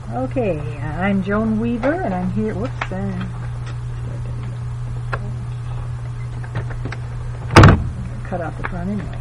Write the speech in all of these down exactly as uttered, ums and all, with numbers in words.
Okay, I'm Joan Weaver, and I'm here. Whoops. Uh, cut off the front anyway.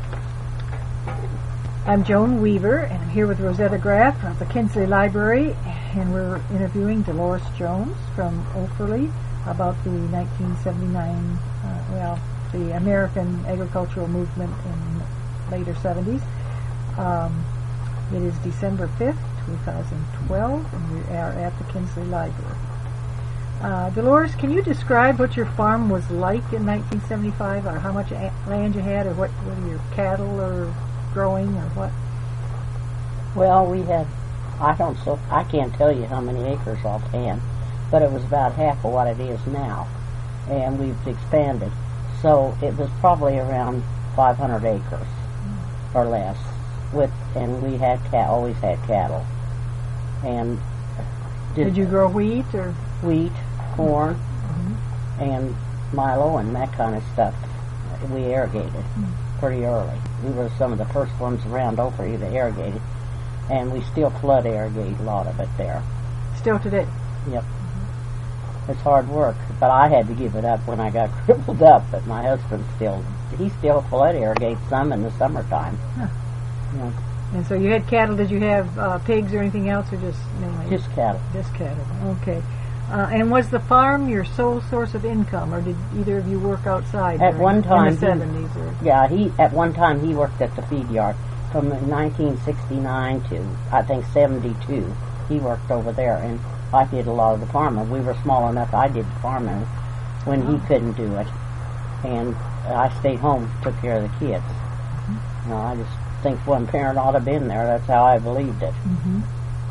I'm Joan Weaver, and I'm here with Rosetta Graff of the Kinsley Library, and we're interviewing Dolores Jones from Offerley about the nineteen seventy-nine, uh, well, the American agricultural movement in the later seventies. Um, it is December fifth, twenty twelve, and we are at the Kinsley Library. Uh, Dolores, can you describe what your farm was like in nineteen seventy-five, or how much a- land you had, or what whether your cattle are growing, or what? Well, we had, I don't so I can't tell you how many acres offhand, but it was about half of what it is now, and we've expanded. So it was probably around five hundred acres mm. or less. With and we had cat always had cattle. And did, did you grow wheat or wheat, corn, mm-hmm. and milo and that kind of stuff? We irrigated mm-hmm. pretty early. We were some of the first ones around Offerley that irrigated, and we still flood irrigate a lot of it there. Still today? Yep. Mm-hmm. It's hard work, but I had to give it up when I got crippled up. But my husband still he still flood irrigates some in the summertime. Huh. Yeah. And so you had cattle. Did you have uh, pigs or anything else, or just mainly? Just cattle. Just cattle. Okay. Uh, and was the farm your sole source of income, or did either of you work outside? At one time, in the seventies, or yeah, he at one time he worked at the feed yard from nineteen sixty-nine to I think seventy-two. He worked over there, and I did a lot of the farming. We were small enough. I did the farming when oh. he couldn't do it, and I stayed home, took care of the kids. Mm-hmm. You know, I just think one parent ought to have been there. That's how I believed it. Mm-hmm.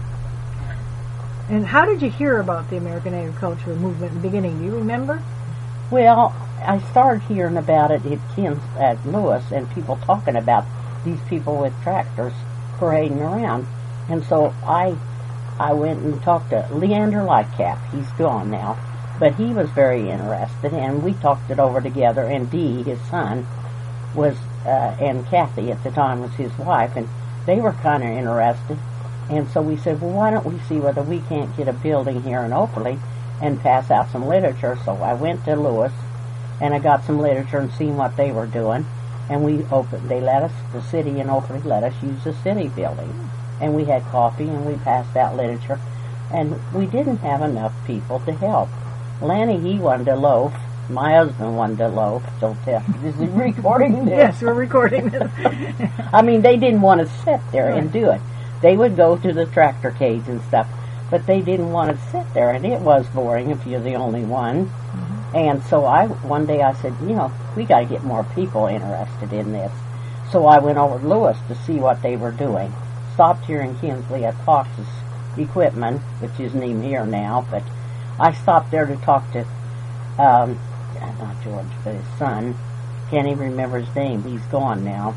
And how did you hear about the American agricultural movement in the beginning? Do you remember? Well, I started hearing about it at Kins at Lewis, and people talking about these people with tractors parading around. And so I I went and talked to Leander Lightcap. He's gone now, but he was very interested, and we talked it over together. And Dee, his son, was uh, and Kathy at the time was his wife, and they were kind of interested. And so we said, well, why don't we see whether we can't get a building here in Offerley and pass out some literature. So I went to Lewis, and I got some literature and seen what they were doing. And we opened, they let us, the city in Offerley let us use the city building. And we had coffee, and we passed out literature. And we didn't have enough people to help. Lanny, he wanted to loaf. My husband wanted to loaf. So this is recording this. Yes, we're recording this. I mean, they didn't want to sit there right. and do it. They would go to the tractor cage and stuff, but they didn't want to sit there, and it was boring if you're the only one. Mm-hmm. And so I, one day I said, you know, we got to get more people interested in this. So I went over to Lewis to see what they were doing. Stopped here in Kinsley at Fox's Equipment, which isn't even here now, but I stopped there to talk to, um, not George, but his son. Can't even remember his name. He's gone now.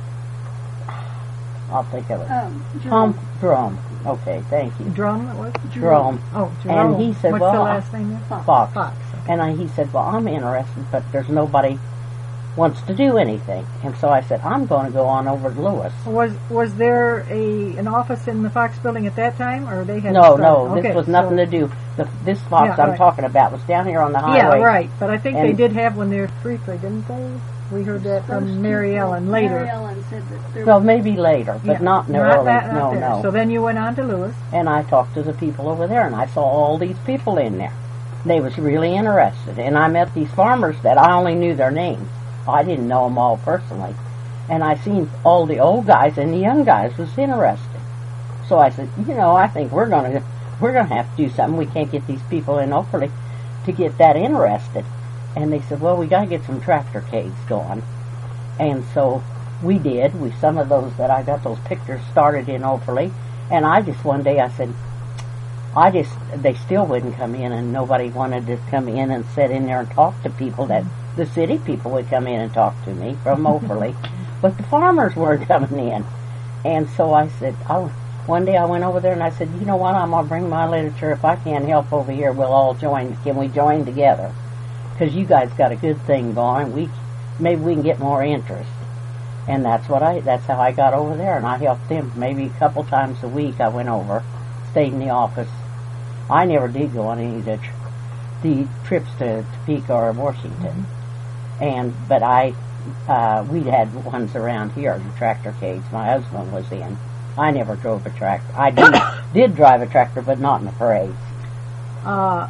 I'll think of it. Um, Tom Drum. Okay, thank you. Drum? What? Drum. Oh, Jerome. And he said, What's well, the last name? Fox. Fox. Fox. Okay. And I, he said, well, I'm interested, but there's nobody wants to do anything. And so I said, I'm going to go on over to Lewis. Was was there a an office in the Fox building at that time, or they had? No, no, okay, this was nothing so to do. The, this Fox yeah, I'm right. talking about was down here on the highway. Yeah, right. But I think and they did have one there briefly, didn't they? We heard that from Mary Ellen later. Mary Ellen said that there well, maybe later, but yeah, not in the not early. That, no, not no. So then you went on to Lewis. And I talked to the people over there, and I saw all these people in there. They was really interested, and I met these farmers that I only knew their names. I didn't know them all personally. And I seen all the old guys and the young guys was interested. So I said, you know, I think we're gonna we're gonna have to do something. We can't get these people in Offerley to get that interested. And they said, well, we got to get some tractor cages going. And so we did. We some of those that I got those pictures started in Offerley. And I just one day I said, I just they still wouldn't come in, and nobody wanted to come in and sit in there and talk to people that the city people would come in and talk to me from Offerley, but the farmers weren't coming in. And so I said, oh, one day I went over there and I said, you know what, I'm gonna bring my literature. If I can't help over here, we'll all join. Can we join together? Because you guys got a good thing going. We maybe we can get more interest. And that's what I. That's how I got over there, and I helped them. Maybe a couple times a week I went over, stayed in the office, I never did go on any of the, tr- the trips to Topeka or Washington. Mm-hmm. And, but I, uh, we had ones around here, the tractorcades my husband was in. I never drove a tractor. I did, did drive a tractor, but not in the parades. Uh,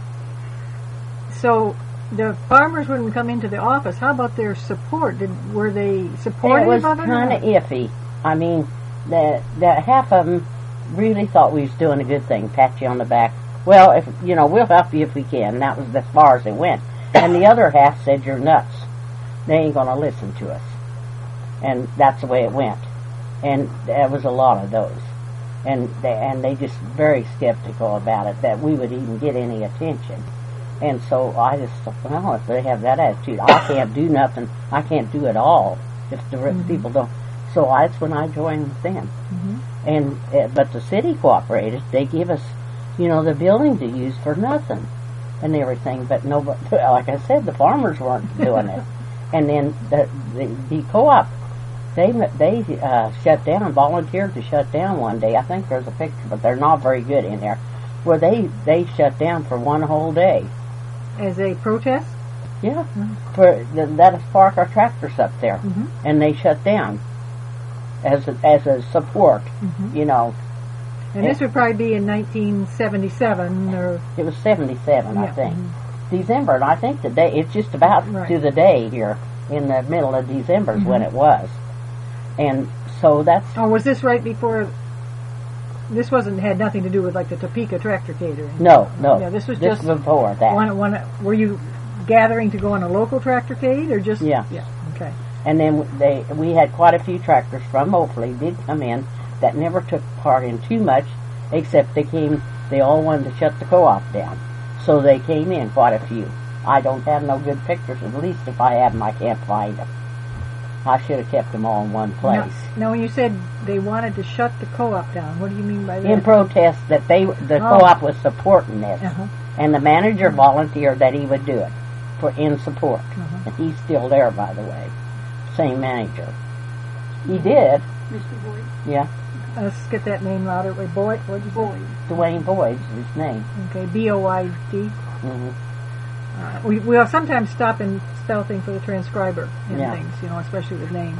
so the farmers wouldn't come into the office. How about their support? Did were they supportive It was of it? kind of iffy. I mean, the, the half of them really thought we was doing a good thing, pat you on the back. Well, if you know, we'll help you if we can. And that was as far as it went. And the other half said, you're nuts. They ain't going to listen to us. And that's the way it went. And there was a lot of those. And they, and they just very skeptical about it, that we would even get any attention. And so I just thought, well, if they have that attitude, I can't do nothing. I can't do it all if the mm-hmm. people don't. So that's when I joined with them. Mm-hmm. And uh, but the city cooperated. They give us, you know, the building to use for nothing and everything. But nobody, like I said, the farmers weren't doing it. And then the the, the co-op, they they uh, shut down, volunteered to shut down one day. I think there's a picture, but they're not very good in there. Where they they shut down for one whole day. As a protest? Yeah, mm-hmm. for the, let us park our tractors up there, mm-hmm. and they shut down as a, as a support, mm-hmm. you know. And this would probably be in nineteen seventy-seven, or it was seventy-seven, yeah. I think, mm-hmm. December, and I think the day it's just about right. to the day here in the middle of December is mm-hmm. when it was, and so that's. Oh, was this right before? This wasn't had nothing to do with like the Topeka tractorcade or anything. No, no. Yeah, this was this just before that. One, one, were you gathering to go on a local tractorcade or just? Yeah. Yeah. Okay. And then they, we had quite a few tractors from Oakley did come in that never took part in too much, except they came. They all wanted to shut the co-op down, so they came in quite a few. I don't have no good pictures. At least if I have them, I can't find them. I should have kept them all in one place. Now, now, when you said they wanted to shut the co-op down, what do you mean by that? In protest that they, the oh. co-op was supporting this, uh-huh. and the manager mm-hmm. volunteered that he would do it for in support. Uh-huh. And he's still there, by the way. Same manager. He did. Mister Boyd. Yeah. Uh, let's get that name louder. Wait, Boyd. What did you Boyd. say? Dwayne Boyd is his name. Okay, B O I D. Mm-hmm. Uh, we we'll sometimes stop and spell things for the transcriber and yeah. things, you know, especially with names.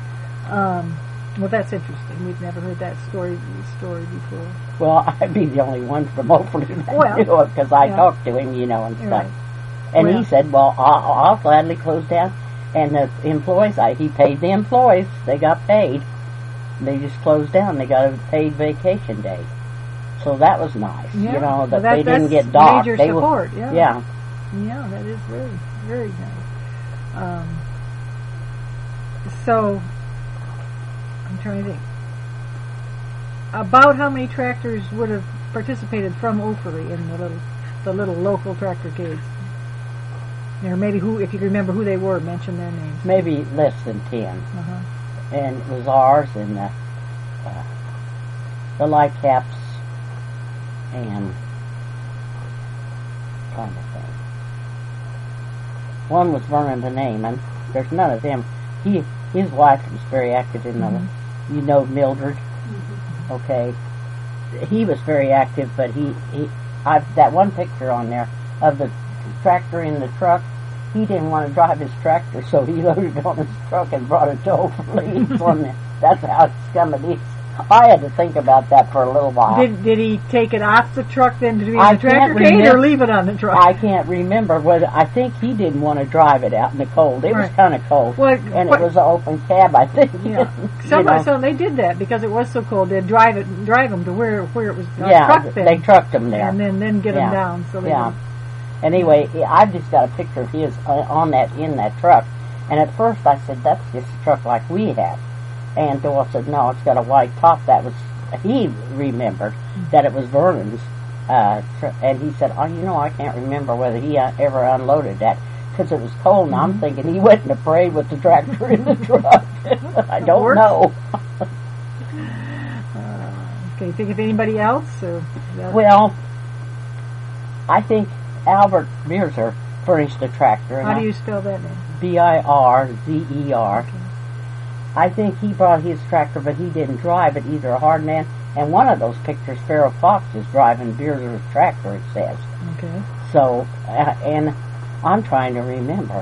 Um, well, that's interesting. We've never heard that story story before. Well, I'd be the only one from Oakley that well, knew it because I yeah. talked to him, you know, and stuff. Right. And well, he said, "Well, I'll, I'll gladly close down." And the employees, I, he paid the employees. They got paid. They just closed down. They got a paid vacation day. So that was nice, yeah. you know, that, well, that they didn't get docked. Major they support, were, yeah. Yeah. Yeah, that is very, very nice. Um, so, I'm trying to think. About how many tractors would have participated from Oakley in the little, the little local tractorcades? Or maybe who, if you remember who they were, mention their names. Maybe less than ten. Uh-huh. And it was ours and the, uh, the Lightcaps and trying to think. One was Vernon the name, and there's none of them. He, his wife was very active in the, mm-hmm. you know, Mildred. Mm-hmm. Okay, he was very active, but he, he, I've that one picture on there of the tractor in the truck. He didn't want to drive his tractor, so he loaded it on his truck and brought it to Oakley. That's how scum it is. I had to think about that for a little while. Did Did he take it off the truck then to be in I the tractor cade, or leave it on the truck? I can't remember whether. I think he didn't want to drive it out in the cold. It right. was kind of cold, well, and what, it was an open cab. I think. Yeah. Some, so they did that because it was so cold. They'd drive it, drive them to where where it was. Uh, yeah, trucked they then, trucked them there, and then then get yeah. them down. So they yeah. Would. Anyway, I've just got a picture of his on that in that truck, and at first I said that's just a truck like we have, and Doyle said no, it's got a white top. That was. He remembered that it was Vernon's, uh, tr- and he said, "Oh, you know, I can't remember whether he uh, ever unloaded that because it was cold." And mm-hmm. I'm thinking he went in a parade with the tractor in the truck. I don't Works. know. uh, okay, think of anybody else? Or well, I think Albert Bierzer furnished a tractor. How do you spell that name? B I R Z E R. Okay. I think he brought his tractor, but he didn't drive it either. A hard man. And one of those pictures, Pharaoh Fox is driving Beerser's tractor, it says. Okay. So, uh, and I'm trying to remember.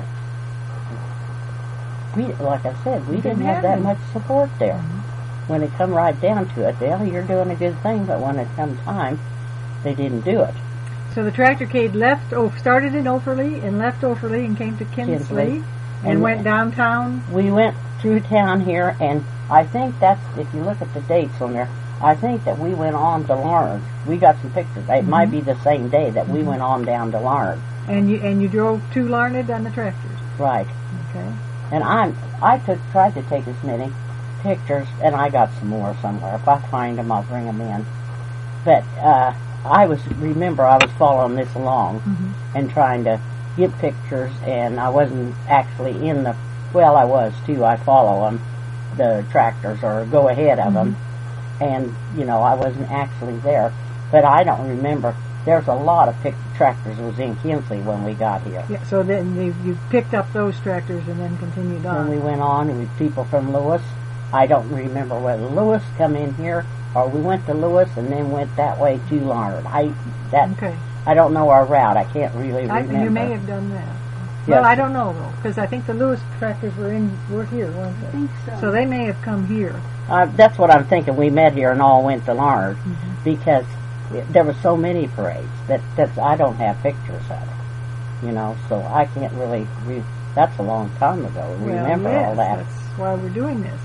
We, like I said, we didn't, Didn't have have that any. much support there. Mm-hmm. When it come right down to it, well, you're doing a good thing, but when it come time, they didn't do it. So the tractorcade left, oh, started in Offerley and left Offerley and came to Kinsley, Kinsley. and, And went downtown. We went through town here, and I think that's, if you look at the dates on there, I think that we went on to Larned. We got some pictures. It Mm-hmm. might be the same day that we went on down to Larned. And you and you drove to Larned on the tractors. Right. Okay. And I'm, I took, tried to take as many pictures, and I got some more somewhere. If I find them, I'll bring them in. But uh, I was, remember, I was following this along Mm-hmm. and trying to get pictures, and I wasn't actually in the, well, I was too. I follow them, the tractors, or go ahead of them. And, you know, I wasn't actually there. But I don't remember. There's a lot of pic- tractors was in Kinsley when we got here. Yeah. So then you, you picked up those tractors and then continued on. Then we went on with people from Lewis. I don't remember whether Lewis come in here or we went to Lewis and then went that way to Larned. I that Okay. I don't know our route. I can't really I, remember. you may have done that. Yes. Well, I don't know though, because I think the Lewis tractors were in were here, weren't they? I think so. So they may have come here. Uh, that's what I'm thinking. We met here and all went to Larned Mm-hmm. because it, there were so many parades that that I don't have pictures of it. You know, so I can't really. Re- that's a long time ago. Remember well, yes, all that. That's why we're doing this.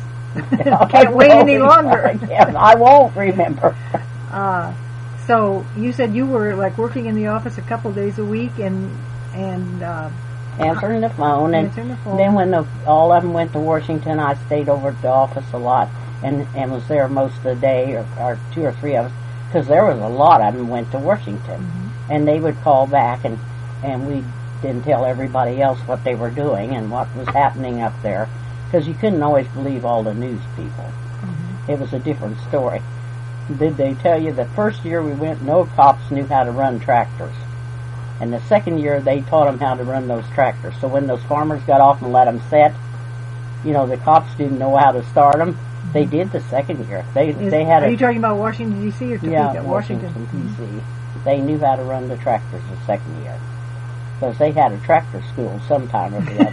I Can't wait won't any re- longer. Yeah, I won't remember. Uh, so you said you were like working in the office a couple days a week and and uh, Answering the phone, and answering the phone. then when the, all of them went to Washington, I stayed over at the office a lot and, and was there most of the day, or, or two or three of us, because there was a lot of them went to Washington. Mm-hmm. And they would call back, and, and we didn't tell everybody else what they were doing and what was happening up there, because you couldn't always believe all the news people. Mm-hmm. It was a different story. Did they tell you the first year we went, no cops knew how to run tractors. And the second year, they taught them how to run those tractors. So when those farmers got off and let them set, you know, the cops didn't know how to start them. They did the second year. They Is, they had are a you talking about Washington D C or Topeka? yeah Washington. Washington D C. They knew how to run the tractors the second year because they had a tractor school sometime or the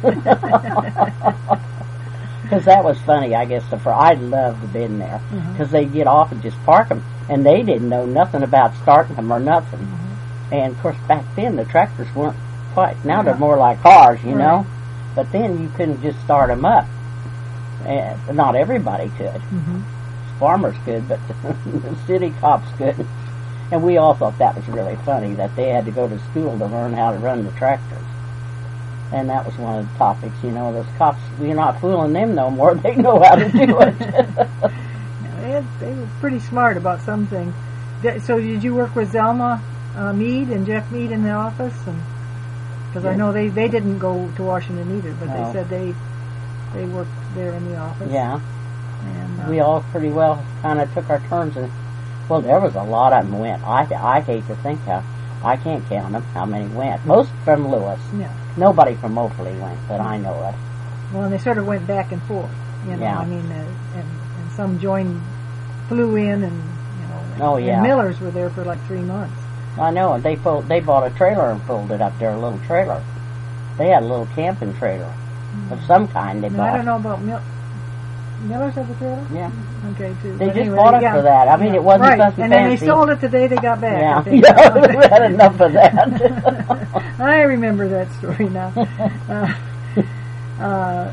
other. Because that was funny, I guess. For I loved to been there because they'd get off and just park them, and they didn't know nothing about starting them or nothing. Mm-hmm. And of course, back then the tractors weren't quite. Now they're Yeah. more like cars, you Right. know. But then you couldn't just start them up. And not everybody could. Mm-hmm. Farmers could, but the city cops couldn't. And we all thought that was really funny that they had to go to school to learn how to run the tractors. And that was one of the topics, you know. Those cops, we're not fooling them no more. They know how to do it. They, had, they were pretty smart about some things. Did- So did you work with Zelma uh, Mead and Jeff Mead in the office? And because I Yeah. know they, they didn't go to Washington either, but No. they said they they worked there in the office. Yeah. And, uh, We all pretty well kind of took our turns. And, well, there was a lot of them went. I, I hate to think how, I can't count them, how many went. Most from Lewis. yeah. Nobody from Oakley went that I know of. Well, and they sort of went back and forth. You know, Yeah. I mean, uh, and, and some joined, flew in, and you know. Oh, and yeah. Millers were there for like three months. I know, and they pulled, they bought a trailer and pulled it up there, a little trailer. They had a little camping trailer of some kind they Now, bought. I don't know about Mill. Millers have a trailer. Yeah. Okay, too. They But just anyway, bought it yeah, for that. I mean, yeah. it wasn't right. something And then fancy. they sold it the day they got back. I Yeah, think. yeah, we had enough of that. I remember that story now. Uh, uh,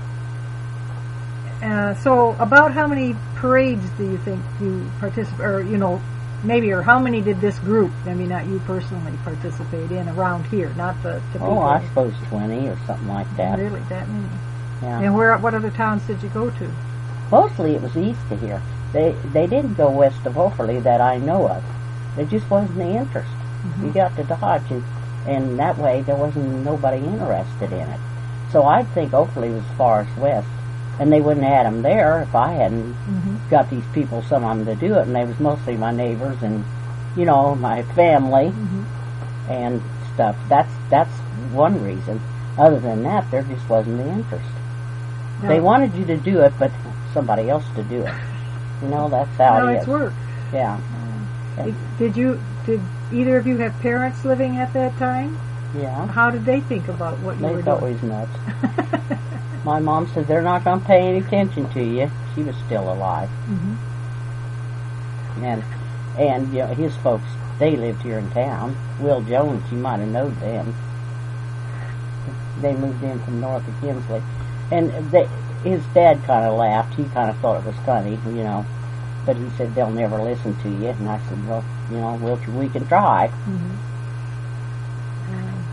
uh, so, about how many parades do you think you participate, or you know, maybe, or how many did this group, I mean, not you personally, participate in around here, not the Topeka? Oh, I suppose twenty or something like that. Really, that many? Yeah. And where? What other towns did you go to? Mostly it was east of here. They they didn't go west of Offerley that I know of. There just wasn't the interest. Mm-hmm. You got to Dodge, and, and that way there wasn't nobody interested in it. So I'd think Offerley was far as west, and they wouldn't have had them there if I hadn't Mm-hmm. got these people, some of them, to do it. And they was mostly my neighbors and, you know, my family Mm-hmm. and stuff. That's that's one reason. Other than that, there just wasn't the interest. Now, They wanted you to do it, but somebody else to do it. You know, that's how How it it's is. work. Yeah. Did, did you? Did either of you have parents living at that time? Yeah. How did they think about what you They were thought doing? we was nuts. My mom said they're not going to pay any attention to you. She was still alive. Mhm. And, and you know, his folks, they lived here in town. Will Jones, you might have known them. They moved in from north of Kinsley. And they, his dad kind of laughed. He kind of thought it was funny, you know. But he said, they'll never listen to you. And I said, well, you know, we'll, we can try. Mhm. Um,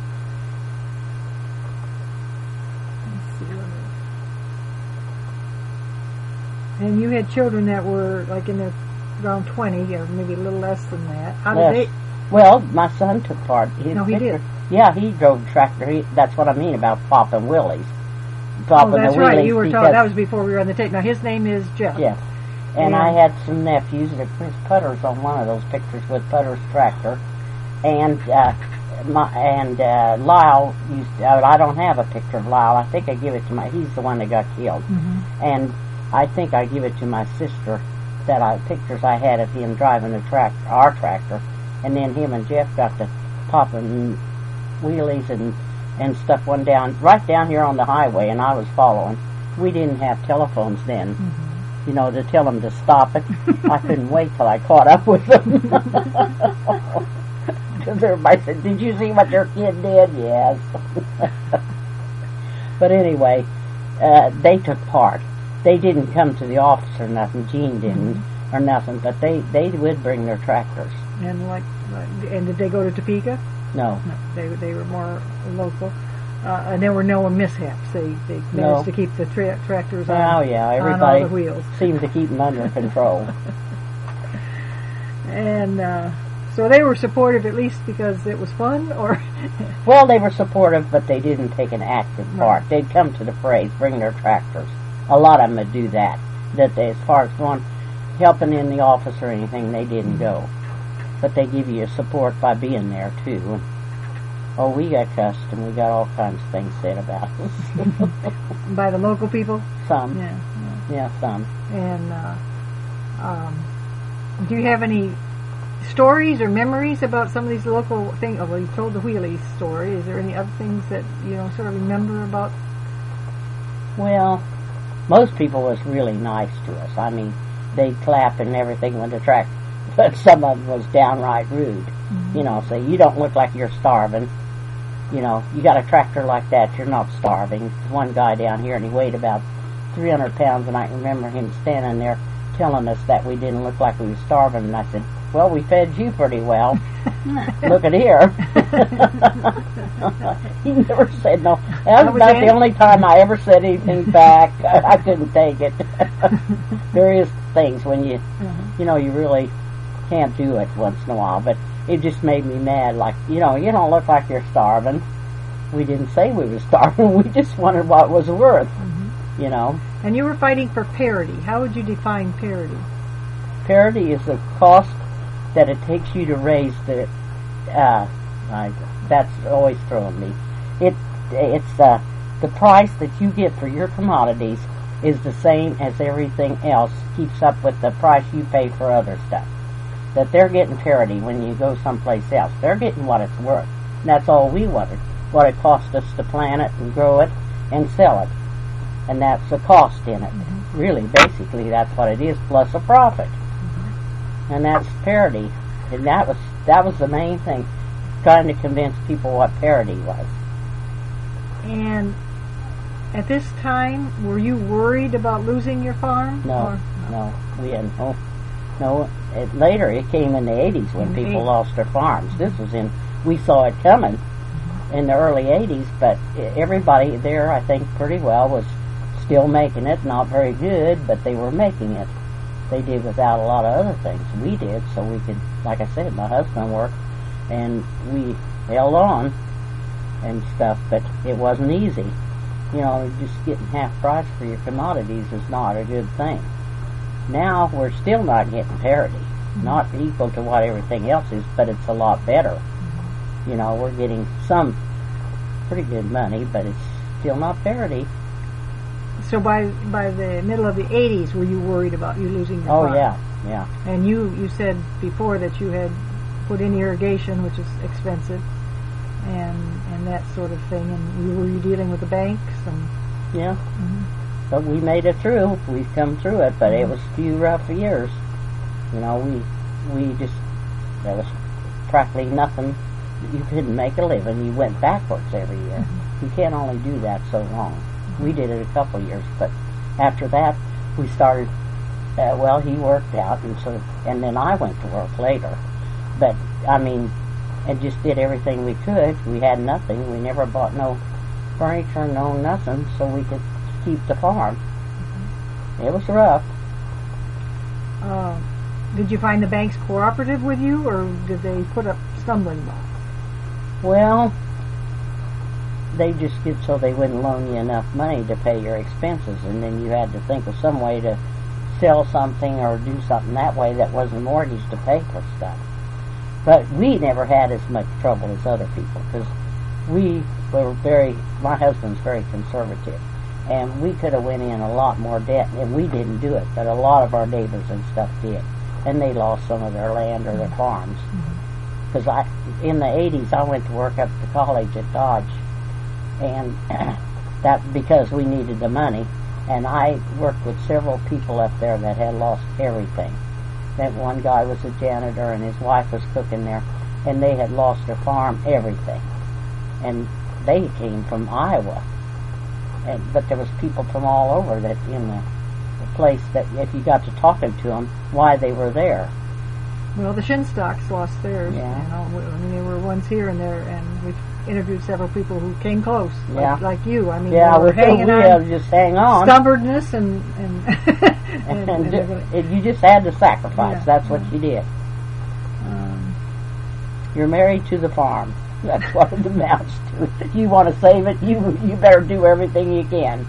let's see what else. And you had children that were like in their around twenty, or maybe a little less than that. How did Yes. they? Well, my son took part. His No, he picture- did. Yeah, he drove the tractor. He, that's what I mean about popping wheelies. Oh, Popping that's the right. wheelies You were because- talking. That was before we were on the tape. Now his name is Jeff. Yeah. And Yeah. I had some nephews that Chris Putter's on one of those pictures with Putter's tractor. And uh, my and uh, Lyle used to, I don't have a picture of Lyle. I think I give it to my, he's the one that got killed. Mhm. And I think I give it to my sister, that I, pictures I had of him driving the track, our tractor. And then him and Jeff got to popping wheelies and, and stuff one down, right down here on the highway, and I was following. We didn't have telephones then. Mhm. You know, to tell them to stop it. I couldn't wait till I caught up with them. Because everybody said, did you see what your kid did? Yes. But anyway, uh, they took part. They didn't come to the office or nothing. Gene didn't, Mm-hmm. or nothing. But they, they would bring their tractors. And like, like- and did they go to Topeka? No. No, they they were more local. Uh, and there were no mishaps. They they managed No. to keep the tra- tractors on, Oh, yeah. on all Everybody the wheels. seemed to keep them under control. And uh, so they were supportive, at least because it was fun, or Well, they were supportive, but they didn't take an active part. Right. They'd come to the parades, bring their tractors. A lot of them would do that. That they, as far as going, helping in the office or anything, they didn't go. But they give you support by being there, too. And, oh, we got cussed, and we got all kinds of things said about us. by the local people. Some. Yeah. yeah. Yeah, some. And uh, um, do you have any stories or memories about some of these local things? Oh, well, you told the wheelies story. Is there any other things that you know sort of remember about? Well, most people was really nice to us. I mean, they'd clap and everything when the track, but some of them was downright rude. Mm-hmm. You know, say, you don't look like you're starving. You know, you got a tractor like that, you're not starving. One guy down here, and he weighed about three hundred pounds, and I remember him standing there telling us that we didn't look like we were starving, and I said, well, we fed you pretty well. Look at here. He never said no. That That was was about it? the only time I ever said anything back. I, I couldn't take it. Various things when you, Mhm. you know, you really can't do it once in a while, but it just made me mad. Like, you know, you don't look like you're starving. We didn't say we were starving. We just wondered what it was worth, Mhm. you know. And you were fighting for parity. How would you define parity? Parity is the cost that it takes you to raise the, uh, I, that's always throwing me. It, it's, uh, the price that you get for your commodities is the same as everything else keeps up with the price you pay for other stuff. That they're getting parity when you go someplace else. They're getting what it's worth. And that's all we wanted. What it cost us to plant it and grow it and sell it. And that's the cost in it. Mm-hmm. Really, basically, that's what it is, plus a profit. Mm-hmm. And that's parity. And that was that was the main thing, trying to convince people what parity was. And at this time, were you worried about losing your farm? No, Or- no, we had no. No, it, later it came in the eighties when In the people eighties. lost their farms. This was in, we saw it coming in the early eighties, but everybody there, I think, pretty well was still making it. Not very good, but they were making it. They did without a lot of other things. We did, so we could, like I said, my husband worked, and we held on and stuff, but it wasn't easy. You know, just getting half price for your commodities is not a good thing. Now we're still not getting parity, not equal to what everything else is, but it's a lot better. You know, we're getting some pretty good money, but it's still not parity. So by by the middle of the eighties, were you worried about you losing your Oh, farm? yeah, yeah. And you, you said before that you had put in irrigation, which is expensive, and and that sort of thing. And you were you dealing with the banks and Yeah. mhm. But we made it through. We've come through it, but it was a few rough years. You know, we we just, there was practically nothing. You couldn't make a living. You went backwards every year. Mm-hmm. You can't only do that so long. Mm-hmm. We did it a couple of years, but after that, we started, uh, well, he worked out, and so, and then I went to work later. But, I mean, and just did everything we could. We had nothing. We never bought no furniture, no nothing, so we could keep the farm. Mm-hmm. It was rough. Uh, did you find the banks cooperative with you, or did they put up stumbling blocks? Well, they just did so they wouldn't loan you enough money to pay your expenses, and then you had to think of some way to sell something or do something that way that wasn't mortgage to pay for stuff. But we never had as much trouble as other people, because we were very, my husband's very conservative, and we could have went in a lot more debt, and we didn't do it, but a lot of our neighbors and stuff did, and they lost some of their land or their farms. Because I, in the eighties, I went to work up at the college at Dodge, and that because we needed the money, and I worked with several people up there that had lost everything. That one guy was a janitor, and his wife was cooking there, and they had lost their farm, everything. And they came from Iowa, and but there was people from all over that in the, the place that if you got to talking to them, why they were there. Well, the Shinstocks lost theirs. Yeah. You know, I mean, there were ones here and there, and we've interviewed several people who came close, Yeah. like, like you. I mean, Yeah, they were we, hanging we on, had to just hang on. stubbornness, and and, and and, and they're gonna- ju- you just had to sacrifice. Yeah, That's what yeah. you did. um, You're married to the farm. That's what it amounts to. If you want to save it, you you better do everything you can.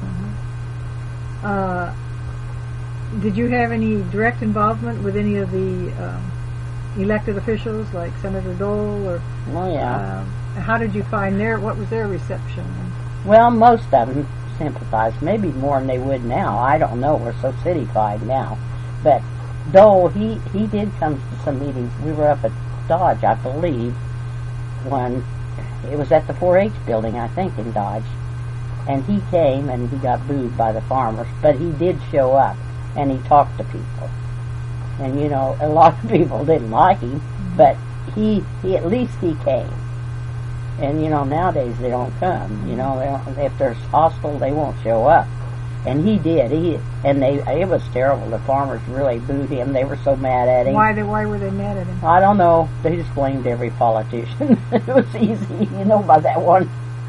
uh, did you have any direct involvement with any of the um, elected officials, like Senator Dole, or Oh yeah. um, how did you find their? What was their reception? Well, most of them sympathized, maybe more than they would now. I don't know. We're so cityfied now. But Dole, he, he did come to some meetings. We were up at Dodge, I believe, when it was at the four H building, I think, in Dodge. And he came, and he got booed by the farmers. But he did show up, and he talked to people. And, you know, a lot of people didn't like him, mm-hmm. but he, he at least he came. And, you know, nowadays they don't come. You know, they don't, if they're hostile, they won't show up. And he did. He and they it was terrible. The farmers really booed him. They were so mad at him. Why they why were they mad at him? I don't know. They just blamed every politician. It was easy, you know, by that one.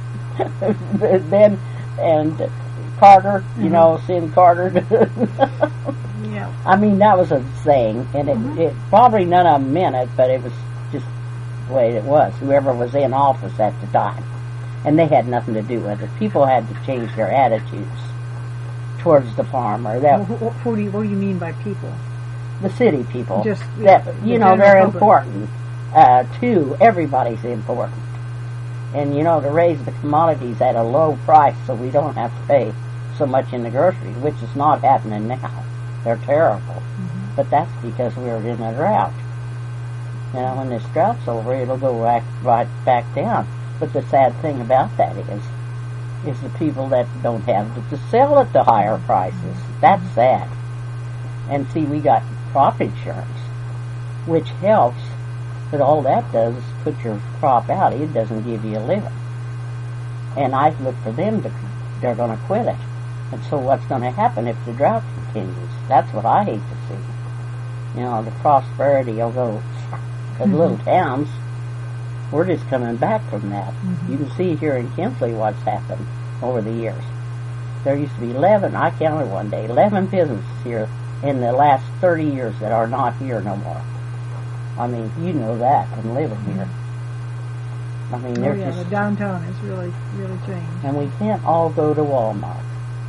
Ben and Carter, you Mm-hmm. know, Sin Carter. Yeah. I mean, that was a saying, and it, Mhm. it probably none of them meant it, but it was just the way it was. Whoever was in office at the time, and they had nothing to do with it. People had to change their attitudes towards the farmer. That Well, who, who do you, what do you mean by people? the city people, Just, yeah, that the you know, general they're public. important uh, too. Everybody's important, and you know, to raise the commodities at a low price so we don't have to pay so much in the groceries, which is not happening now. They're terrible, Mm-hmm. but that's because we're in a drought. You know, when this drought's over, it'll go right, right back down. But the sad thing about that is, is the people that don't have to, to sell at the higher prices. That's sad. And see, we got crop insurance, which helps, but all that does is put your crop out. It doesn't give you a living. And I look for them to, they're going to quit it. And so what's going to happen if the drought continues? That's what I hate to see. You know, the prosperity will go, because Mm-hmm. little towns, we're just coming back from that. Mm-hmm. You can see here in Kinsley what's happened over the years. There used to be eleven, I counted one day, eleven businesses here in the last thirty years that are not here no more. I mean, you know that from living here. I mean, Oh they're yeah, just, the downtown has really, really changed. and we can't all go to Walmart.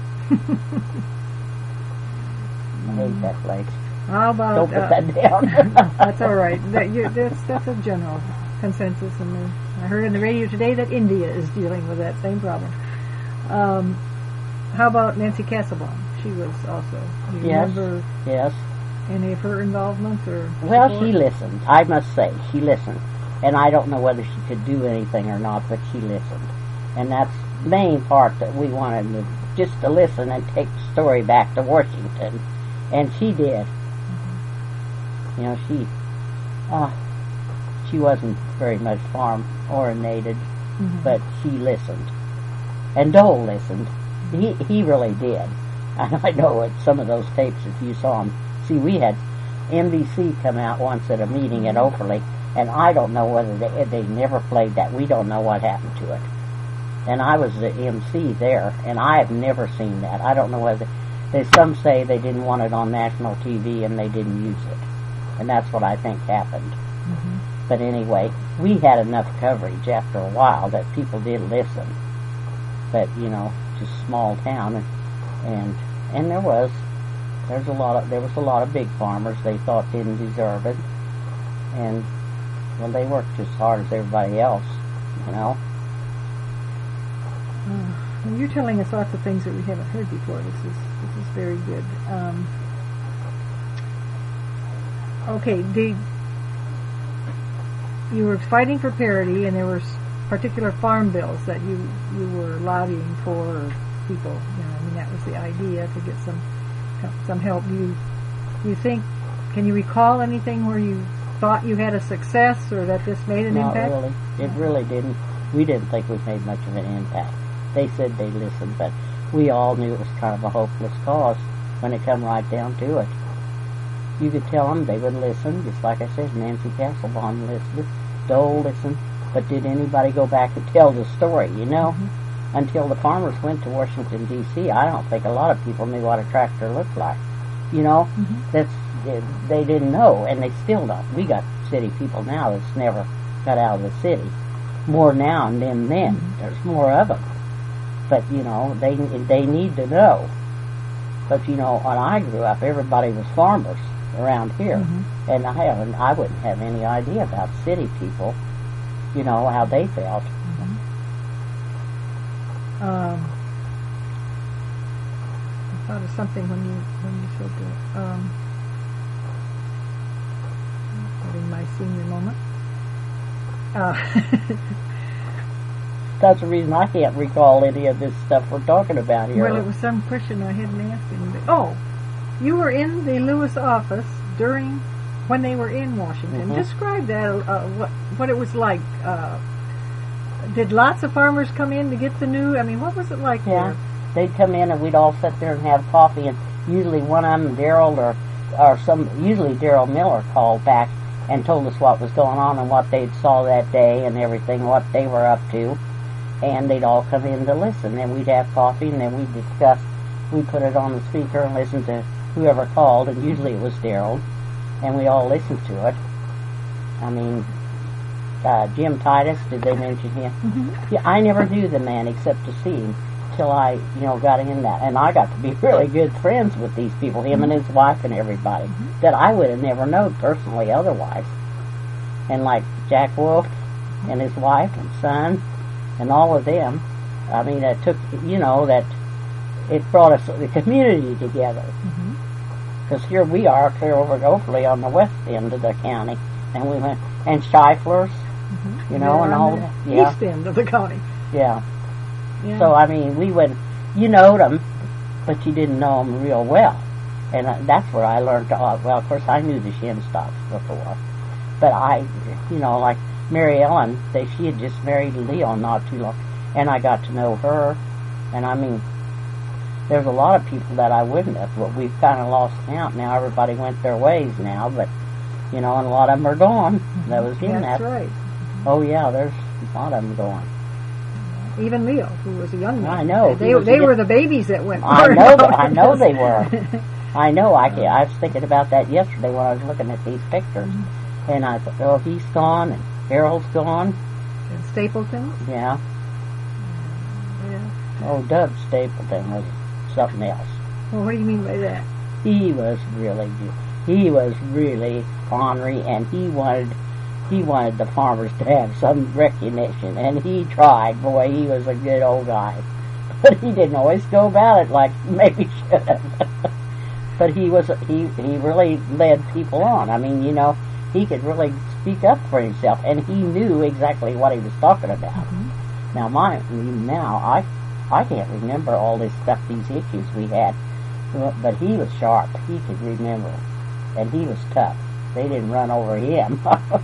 I hate that place. How about Don't put uh, that down. that's all right. That, you, that's that's a general consensus, and uh, I heard on the radio today that India is dealing with that same problem. Um, how about Nancy Castlebaum? She was also. Do you Yes. remember Yes. any of her involvement or? Well, support? she listened. I must say, she listened. And I don't know whether she could do anything or not, but she listened. And that's the main part that we wanted to, just to listen and take the story back to Washington. And she did. Mm-hmm. You know, she, uh, she wasn't very much farm-orientated, mm-hmm. but she listened. And Dole listened. He he really did. And I know at some of those tapes, if you saw him, see, we had N B C come out once at a meeting at Oakerley, and I don't know whether they they never played that. We don't know what happened to it. And I was the M C there, and I have never seen that. I don't know whether they, some say they didn't want it on national T V and they didn't use it, and that's what I think happened. Mm-hmm. But anyway, we had enough coverage after a while that people did listen. But you know, just small town, and and, and there was there's a lot of there was a lot of big farmers they thought didn't deserve it, and well, they worked just as hard as everybody else, you know. Uh, and you're telling us lots of things that we haven't heard before. This is this is very good. Um, okay, the you were fighting for parity, and there were particular farm bills that you you were lobbying for, or people. You know, I mean, that was the idea, to get some some help. You you think? Can you recall anything where you thought you had a success, or that this made an Not impact? Not really. It really didn't. We didn't think we made much of an impact. They said they listened, but we all knew it was kind of a hopeless cause when it come right down to it. You could tell them they would listen, just like I said, Nancy Castlebaum listened, Dole listened, but did anybody go back and tell the story, you know? Mm-hmm. Until the farmers went to Washington, D C, I don't think a lot of people knew what a tractor looked like. You know, mm-hmm. that's they didn't know, and they still don't. We got city people now that's never got out of the city. More now than then. Mm-hmm. There's more of them. But, you know, they they need to know. But, you know, when I grew up, everybody was farmers around here. Mm-hmm. And I haven't, I wouldn't have any idea about city people, you know, how they felt. Mm-hmm. Um, I thought of something when you when you said that. Um, having my senior moment. Uh, That's the reason I can't recall any of this stuff we're talking about here. Well, it was some question I hadn't asked him. Oh, you were in the Lewis office during when they were in Washington. Mm-hmm. Describe that. Uh, what what it was like. Uh, did lots of farmers come in to get the news? I mean, what was it like yeah. there? They'd come in and we'd all sit there and have coffee, and usually one of them, Daryl or or some, usually Daryl Miller called back and told us what was going on and what they'd saw that day and everything, what they were up to. And they'd all come in to listen, and we'd have coffee, and then we'd discuss. We'd put it on the speaker and listen to whoever called, and usually it was Daryl, and we all listened to it. I mean, uh, Jim Titus, did they mention him? Mm-hmm. Yeah, I never knew the man except to see him till I, you know, got in that, and I got to be really good friends with these people, him mm-hmm. and his wife and everybody, mm-hmm. that I would have never known personally otherwise. And like Jack Wolf and his wife and son, and all of them, I mean, it took, you know, that it brought us, the community together. Because mm-hmm. here we are, clear over at Oakley on the west end of the county, and we went, and Scheifler's, mm-hmm. you know, They're and all that. Yeah. East end of the county. Yeah. yeah. So, I mean, we would, you knowed them, but you didn't know them real well. And uh, that's where I learned to, uh, well, of course, I knew the Shinstocks before, but I, you know, like, Mary Ellen, they, she had just married Leo not too long, and I got to know her, and I mean, there's a lot of people that I wouldn't have, but we've kind of lost count now. Everybody went their ways now, but, you know, and a lot of them are gone. Mm-hmm. That was in That's that. right. Mm-hmm. Oh, yeah, there's a lot of them gone. Even Leo, who was a young man. I know. They, they were the babies that went. I know, that, I know they were. I know, I, I was thinking about that yesterday when I was looking at these pictures, mm-hmm. and I thought, oh, he's gone, and Harold's gone. And Stapleton? Yeah. Yeah. Oh, Doug Stapleton was something else. Well, what do you mean by that? He was really good. He was really ornery, and he wanted he wanted the farmers to have some recognition, and he tried. Boy, he was a good old guy. but he didn't always go about it like maybe should have. But he was he he really led people on. I mean, you know, he could really speak up for himself, and he knew exactly what he was talking about. Mm-hmm. Now, my now I I can't remember all this stuff, these issues we had, but he was sharp. He could remember, and he was tough. They didn't run over him.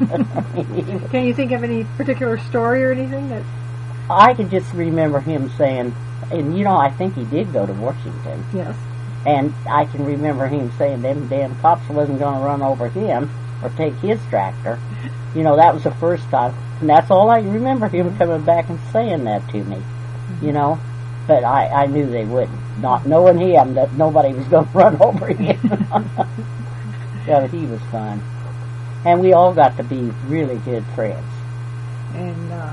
Can you think of any particular story or anything that? I could just remember him saying, and you know, I think he did go to Washington. Yes. And I can remember him saying them damn cops wasn't going to run over him or take his tractor. You know, that was the first time. And that's all I remember, him coming back and saying that to me. Mm-hmm. You know, but I, I knew they wouldn't. Not knowing him, that nobody was going to run over him. Yeah, but he was fun. And we all got to be really good friends. And, uh,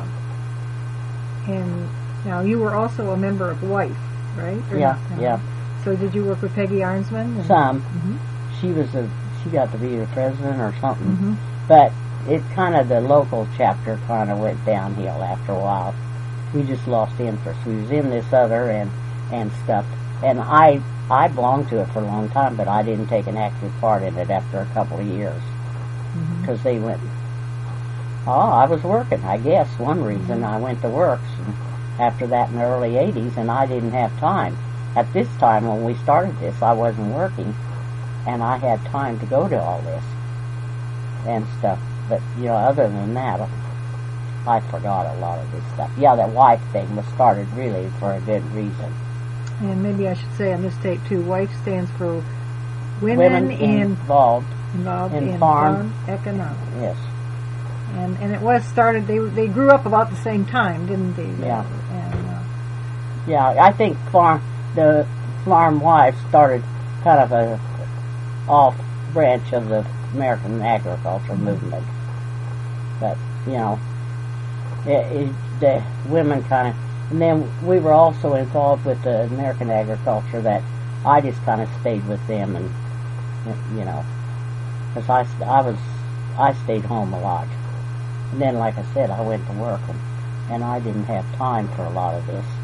and now you were also a member of W I F E, right? Or yeah, not? yeah. So did you work with Peggy Arnsman? And Some. Mm-hmm. She was a, she got to be the president or something. Mm-hmm. But it kind of, the local chapter kind of went downhill after a while. We just lost interest. We was in this other and, and stuff. And I, I belonged to it for a long time, but I didn't take an active part in it after a couple of years. Because mm-hmm. they went, oh, I was working, I guess, one reason. I went to work after that in the early eighties, and I didn't have time. At this time, when we started this, I wasn't working, and I had time to go to all this and stuff. But, you know, other than that, I forgot a lot of this stuff. Yeah, that wife thing was started really for a good reason. And maybe I should say on this tape, too, W I F E stands for Women, Women in, Involved, involved in, in Farm, farm Economics. Yes. And and it was started, they they grew up about the same time, didn't they? Yeah. And, uh, yeah, I think farm, the Farm Wives started kind of a off branch of the American agriculture mm-hmm. movement. But, you know, it, it, the women kind of, and then we were also involved with the American agriculture that I just kind of stayed with them and, you know, because I, I was, I stayed home a lot. And then, like I said, I went to work and, and I didn't have time for a lot of this.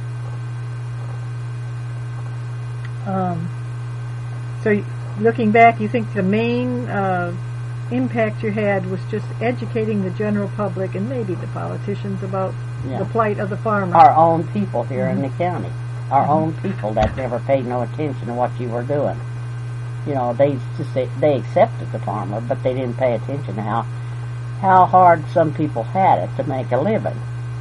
Um, so looking back, you think the main uh, impact you had was just educating the general public and maybe the politicians about yeah. the plight of the farmer. Our own people here mm-hmm. in the county. Our mm-hmm. own people that never paid no attention to what you were doing. You know, they just they accepted the farmer, but they didn't pay attention to how how hard some people had it to make a living.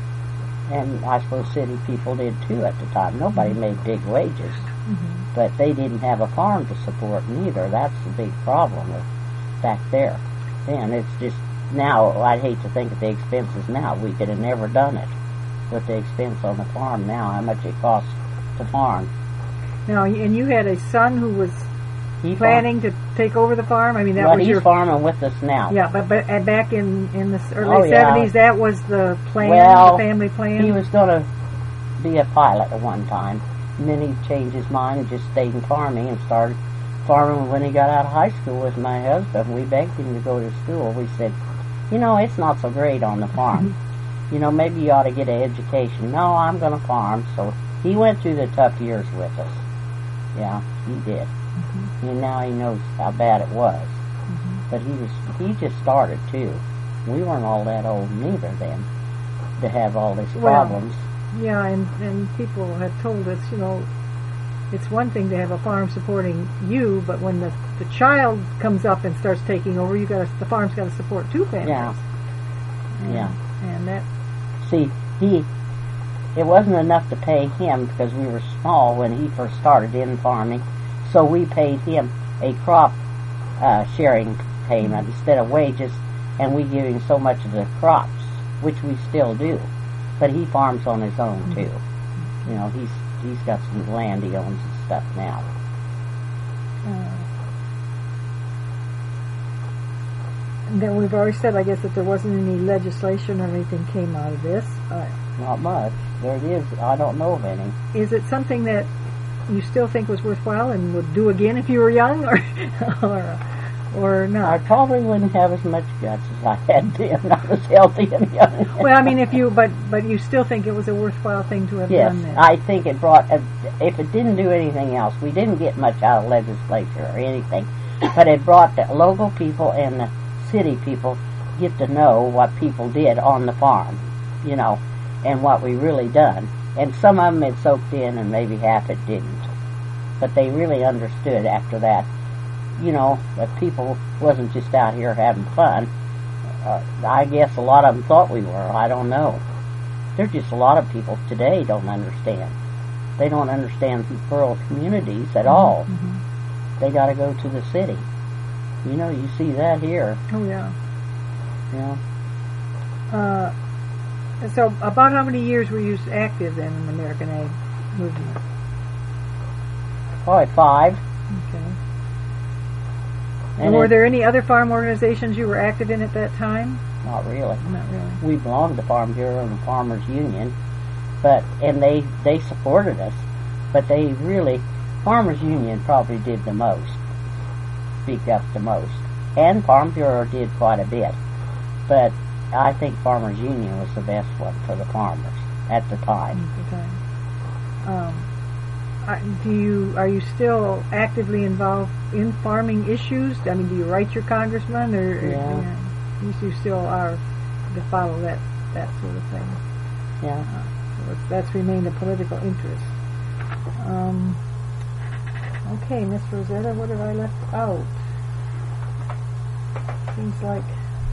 And I suppose city people did too at the time. Nobody mm-hmm. made big wages, mm-hmm. but they didn't have a farm to support neither. That's the big problem with back there. And it's just now, I'd hate to think of the expenses now. We could have never done it with the expense on the farm now, how much it costs to farm. Now, and you had a son who was he planning farm. to take over the farm? I mean, that well, was he's your... farming with us now. Yeah, but, but uh, back in, in the early oh, yeah. seventies, that was the plan, well, the family plan? He was going to be a pilot at one time, and then he changed his mind and just stayed in farming and started farming when he got out of high school with my husband. We begged him to go to school. We said, you know, it's not so great on the farm. You know, maybe you ought to get an education. No, I'm going to farm. So he went through the tough years with us. Yeah, he did. Mm-hmm. And now he knows how bad it was. Mm-hmm. But he was he just started, too. We weren't all that old neither then to have all these problems. Well, yeah, and, and people have told us, you know, it's one thing to have a farm supporting you, but when the, the child comes up and starts taking over, you got the farm's got to support two families. Yeah. And, yeah. And that. See, he, it wasn't enough to pay him because we were small when he first started in farming, so we paid him a crop uh, sharing payment instead of wages, and we give him so much of the crops, which we still do. But he farms on his own too. Mm-hmm. You know, he's. He's got some land he owns and stuff now. Uh, and then we've already said, I guess, that there wasn't any legislation or anything came out of this. Uh, Not much. There it is. I don't know of any. Is it something that you still think was worthwhile and would do again if you were young, or, or uh, or I not? probably wouldn't have as much guts as I had then. I was healthy and young. Well, I mean, if you, but but you still think it was a worthwhile thing to have Yes, done then? I think it brought, a, if it didn't do anything else, we didn't get much out of legislature or anything, but it brought the local people and the city people get to know what people did on the farm, you know, and what we really done. And some of them it soaked in and maybe half it didn't. But they really understood after that, you know, that people wasn't just out here having fun. Uh, I guess a lot of them thought we were. I don't know. There's just a lot of people today don't understand. They don't understand rural communities at all. Mm-hmm. They got to go to the city. You know, you see that here. Oh, yeah. You know. Uh, so about how many years were you active then in the American Ag movement? Probably five. Okay. And And were it- there any other farm organizations you were active in at that time? Not really. Not really. We belonged to Farm Bureau and the Farmers Union, but and they they supported us, but they really Farmers Union probably did the most, speak up the most, and Farm Bureau did quite a bit, but I think Farmers Union was the best one for the farmers at the time. At the time. Um, I- do you are you still actively involved in farming issues? I mean, do you write your congressman, or, or Yeah. you, know, you you still are to follow that that sort of thing? Yeah. Uh, so it's, that's remained a political interest. Um, okay, Miss Rosetta, what have I left out? Seems like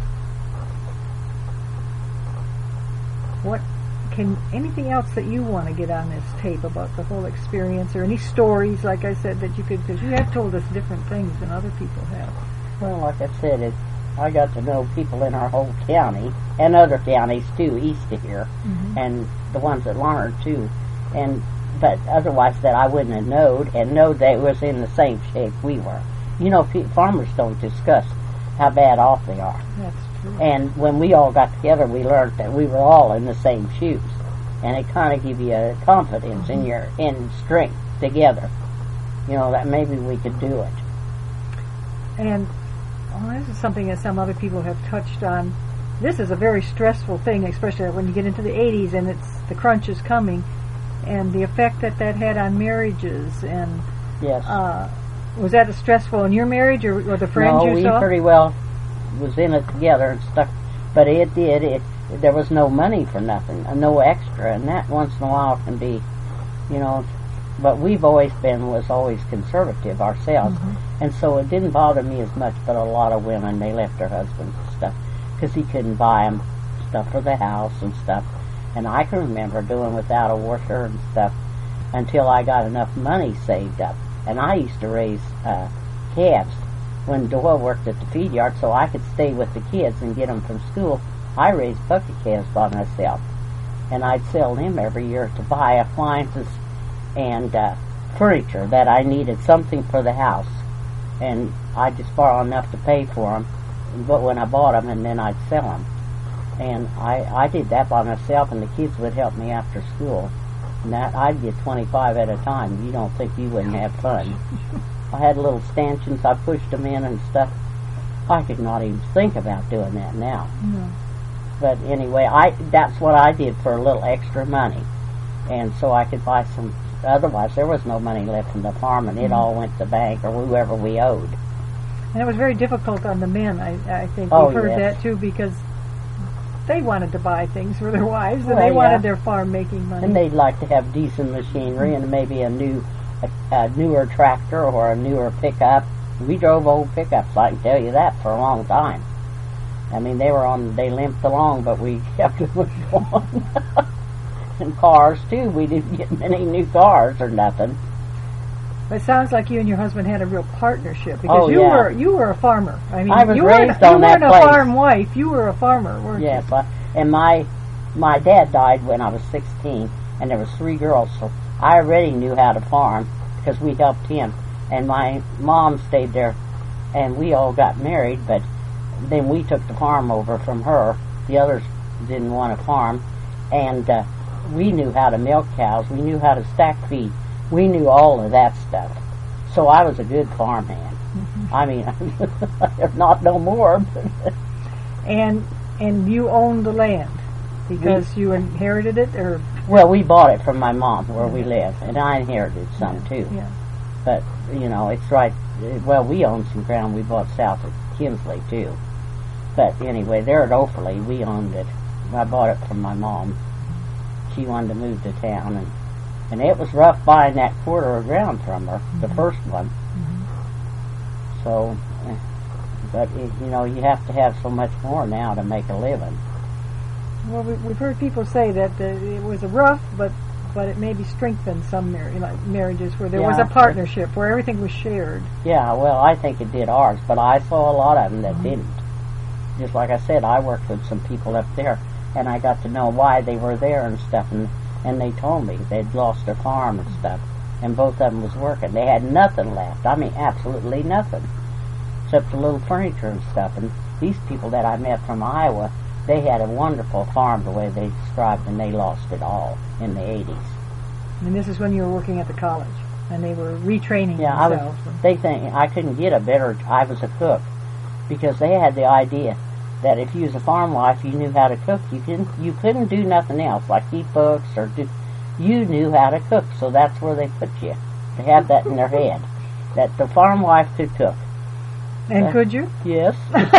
what can anything else that you want to get on this tape about the whole experience, or any stories, like I said, that you could, because you have told us different things than other people have. Well, like I said, it, I got to know people in our whole county, and other counties too, east of here, Mm-hmm. and the ones at Larned too. And but otherwise that I wouldn't have knowed, and know they was in the same shape we were. You know, pe- farmers don't discuss how bad off they are. That's true. And when we all got together, we learned that we were all in the same shoes, and it kind of gave you a confidence in your in strength together. You know, that maybe we could do it. And well, this is something that some other people have touched on. This is a very stressful thing, especially when you get into the eighties and it's the crunch is coming, and the effect that that had on marriages. And Yes. uh, was that stressful in your marriage, or, or the friends no, you we saw? pretty well was in it together and stuff. But it did. It there was no money for nothing, uh, no extra, and that once in a while can be, you know. But we've always been was always conservative ourselves, Mm-hmm. and so it didn't bother me as much. But a lot of women, they left their husbands and stuff because he couldn't buy them stuff for the house and stuff. And I can remember doing without a washer and stuff until I got enough money saved up. And I used to raise uh, calves when Doyle worked at the feed yard, so I could stay with the kids and get them from school. I raised bucket calves by myself, and I'd sell them every year to buy appliances and uh, furniture that I needed, something for the house. And I'd just borrow enough to pay for them, but when I bought them, and then I'd sell them. And I, I did that by myself, and the kids would help me after school. And that I'd get twenty-five at a time. You don't think you wouldn't have fun. I had little stanchions, I pushed them in and stuff. I could not even think about doing that now. No. But anyway, I that's what I did for a little extra money. And so I could buy some, otherwise there was no money left in the farm, and it Mm-hmm. all went to the bank or whoever we owed. And it was very difficult on the men, I, I think. Oh, We've heard yes. that, too, because they wanted to buy things for their wives, and Well, they wanted yeah. their farm making money. And they'd like to have decent machinery and maybe a new, a, a newer tractor or a newer pickup. We drove old pickups, I can tell you that, for a long time. I mean, they were on, they limped along, but we kept them going. And cars, too. We didn't get many new cars or nothing. It sounds like you and your husband had a real partnership, because Oh, you yeah. were you were a farmer. I mean, I was you raised weren't, on you that weren't place. a farm wife. You were a farmer, weren't Yes, you? I, and my my dad died when I was sixteen, and there was three girls, so I already knew how to farm because we helped him. And my mom stayed there, and we all got married, but then we took the farm over from her. The others didn't want to farm, and uh, we knew how to milk cows. We knew how to stack feed. We knew all of that stuff. So I was a good farmhand. Mm-hmm. I mean, if not no more. And and you owned the land because we, you inherited it, or well, we bought it from my mom where we live, and I inherited some yeah. too. Yeah. But you know, it's right. Well, we owned some ground we bought south of Kinsley too. But anyway, there at Ophirley, we owned it. I bought it from my mom. She wanted to move to town, and and it was rough buying that quarter of ground from her, mm-hmm. the first one. Mm-hmm. So, but it, you know, you have to have so much more now to make a living. Well, we, we've heard people say that the, it was a rough, but but it maybe strengthened some mar- you know, marriages where there yeah, was a partnership, where everything was shared. Yeah, well, I think it did ours, but I saw a lot of them that mm-hmm. didn't. Just like I said, I worked with some people up there, and I got to know why they were there and stuff, and, and they told me they'd lost their farm and stuff, and both of them was working. They had nothing left. I mean, absolutely nothing, except a little furniture and stuff. And these people that I met from Iowa, they had a wonderful farm the way they described, and they lost it all in the eighties. And this is when you were working at the college, and they were retraining yeah, I themselves. was, they think I couldn't get a better, I was a cook, because they had the idea that if you was a farm wife, you knew how to cook. You couldn't, you couldn't do nothing else, like keep books or do. You knew how to cook, so that's where they put you. They had that in their head, that the farm wife could cook. And uh, could you? Yes.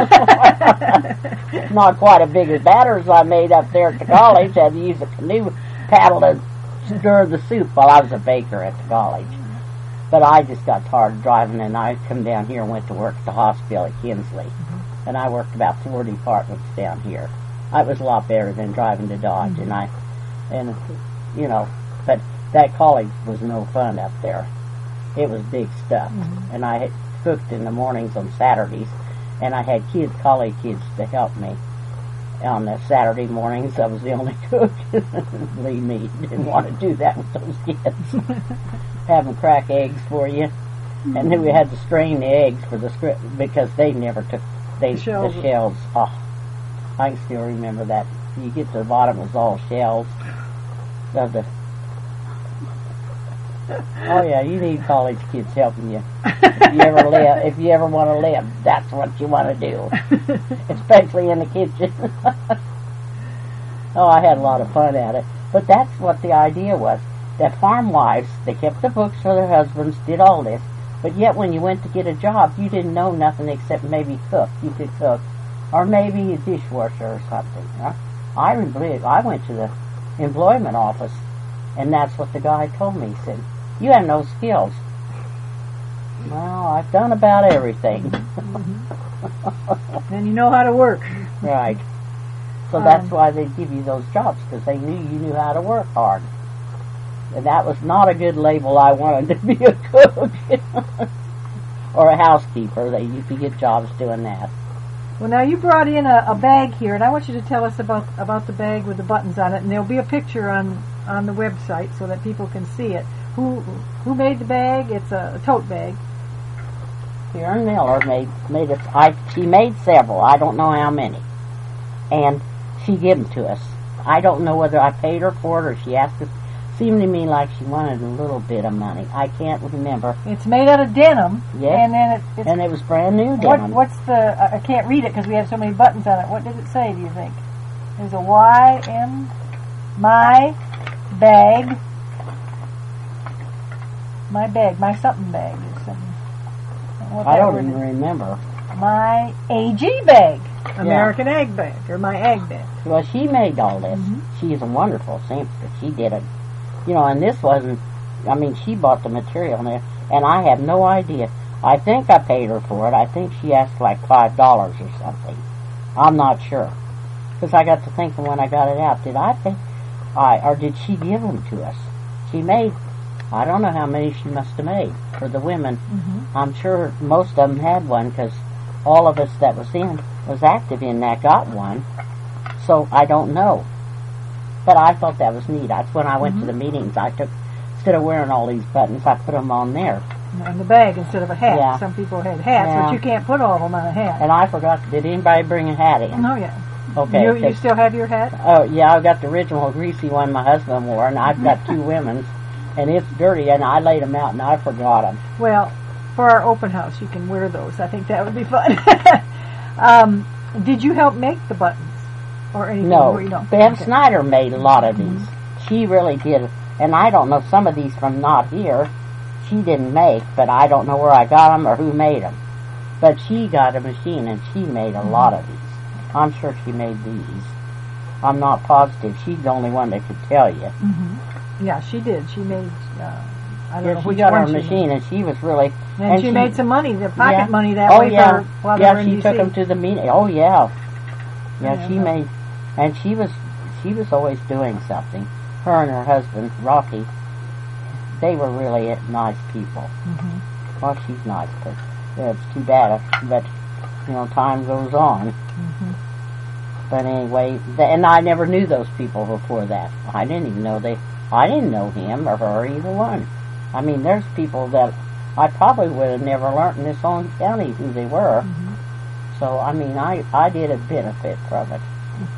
Not quite as big as batters I made up there at the college. I had to use a canoe paddle to stir the soup while I was a baker at the college. But I just got tired of driving, and I come down here and went to work at the hospital at Kinsley. Mm-hmm. And I worked about four departments down here. It was a lot better than driving to Dodge, mm-hmm. and I, and you know, but that college was no fun up there. It was big stuff, mm-hmm. and I had cooked in the mornings on Saturdays, and I had kids, college kids, to help me on the Saturday mornings. I was the only cook. Believe me, didn't want to do that with those kids. Have them crack eggs for you, mm-hmm. and then we had to strain the eggs for the script because they never took they the shells. The shells oh, I can still remember that. You get to the bottom, it was all shells of the. Oh yeah, you need college kids helping you. If you ever live, if you ever want to live, that's what you want to do, especially in the kitchen. Oh, I had a lot of fun at it, but that's what the idea was. That farm wives, they kept the books for their husbands, did all this, but yet when you went to get a job, you didn't know nothing except maybe cook. You could cook, or maybe a dishwasher or something. Huh? I believe I went to the employment office, and that's what the guy told me. He said, "You have no skills." Well, I've done about everything. And you know how to work. Right. So um, that's why they give you those jobs, because they knew you knew how to work hard. And that was not a good label. I wanted to be a cook or a housekeeper. They you could get jobs doing that. Well, now you brought in a, a bag here, and I want you to tell us about about the bag with the buttons on it. And there'll be a picture on on the website so that people can see it. Who who made the bag? It's a, a tote bag. Karen Miller made made it. I she made several. I don't know how many, and she gave them to us. I don't know whether I paid her for it or she asked us. Seemed to me like she wanted a little bit of money. I can't remember. It's made out of denim. Yes. And then it, it's, and it was brand new what, denim. What's the? Uh, I can't read it because we have so many buttons on it. What does it say? Do you think? There's a Y M, my bag, my bag, my something bag or something. I don't even is. remember. My A G bag, American yeah. Egg bag, or my egg bag. Well, she made all this. Mm-hmm. She's a wonderful seamstress. She did it. You know, and this wasn't, I mean, she bought the material there, and I have no idea. I think I paid her for it. I think she asked like five dollars or something. I'm not sure. Because I got to thinking when I got it out, did I pay, I, or did she give them to us? She made, I don't know how many she must have made for the women. Mm-hmm. I'm sure most of them had one, because all of us that was in, was active in that, got one. So I don't know. But I thought that was neat. That's when I went mm-hmm. to the meetings. I took, instead of wearing all these buttons, I put them on there. On the bag instead of a hat. Yeah. Some people had hats, yeah. but you can't put all of them on a hat. And I forgot, did anybody bring a hat in? Oh, yeah. Okay. You, you still have your hat? Oh, yeah, I've got the original greasy one my husband wore, and I've got two women's, and it's dirty, and I laid them out, and I forgot them. Well, for our open house, you can wear those. I think that would be fun. um, did you help make the buttons or anything? No, Or you don't? Bev Okay. Snyder made a lot of these. Mm-hmm. She really did, and I don't know, some of these from not here, she didn't make, but I don't know where I got them or who made them. But she got a machine, and she made a lot of these. I'm sure she made these. I'm not positive. She's the only one that could tell you. Mm-hmm. Yeah, she did. She made. Uh, I don't Yeah, know she which got one her she machine, made. and she was really. And, and she, she- made some money, the pocket Yeah. money that Oh way yeah, for while yeah. they were She in took D C. them to the meeting. Oh yeah, yeah. Yeah, she no. made, and she was, she was always doing something. Her and her husband Rocky, they were really nice people. Mm-hmm. Well, she's nice, but yeah, it's too bad. But you know, time goes on. Mm-hmm. But anyway, th- and I never knew those people before that. I didn't even know they. I didn't know him or her, either one. I mean, there's people that I probably would have never learned in this own county who they were. Mm-hmm. So I mean, I I did a benefit from it.